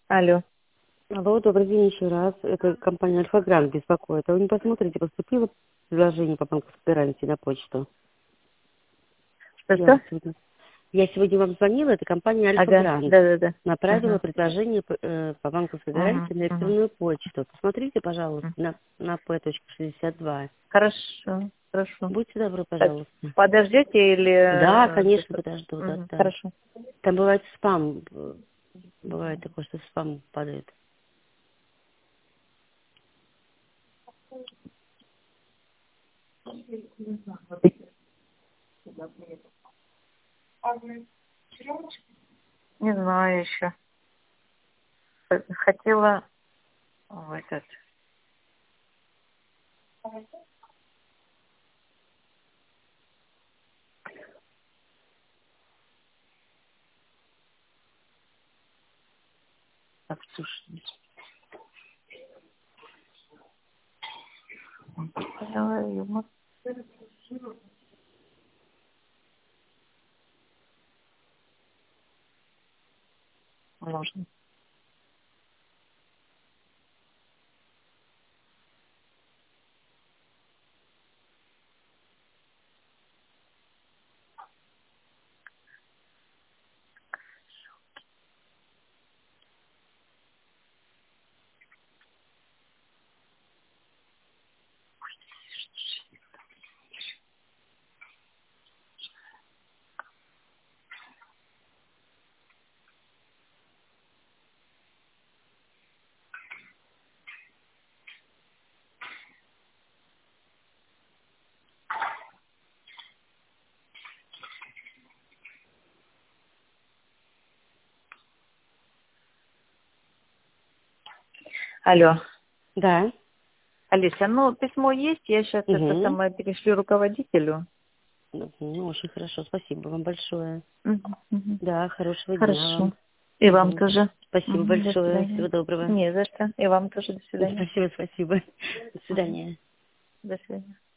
Алло. Алло, добрый день еще раз. Это компания Альфа-Грант беспокоит. А вы не посмотрите, поступило предложение по банковской гарантии на почту? Что-что? Я сегодня вам звонила, это компания Ага, Альфа-Грант. да-да-да. Направила Ага. предложение по банковской Ага. гарантии на Ага. электронную почту. Посмотрите, пожалуйста, Ага. на P.62. Хорошо, хорошо. Будьте добры, Так, пожалуйста. подождете или... Да, конечно, подожду, да, Мгм. да. Хорошо. Там бывает спам, бывает такое, что спам падает. Не знаю еще. Хотела... О, этот... Обсушить. Можно. Алло. Да. Алиса, ну, письмо есть, я сейчас это Угу. самое перешлю руководителю. Ну, очень хорошо, спасибо вам большое. Мгм, мгм. Да, хорошего дня Хорошо. вам. И вам Мгм. тоже. Спасибо Мгм, до большое. свидания. Всего доброго. Не за что. И вам тоже до свидания. Спасибо, спасибо. До Мгм. свидания. До свидания.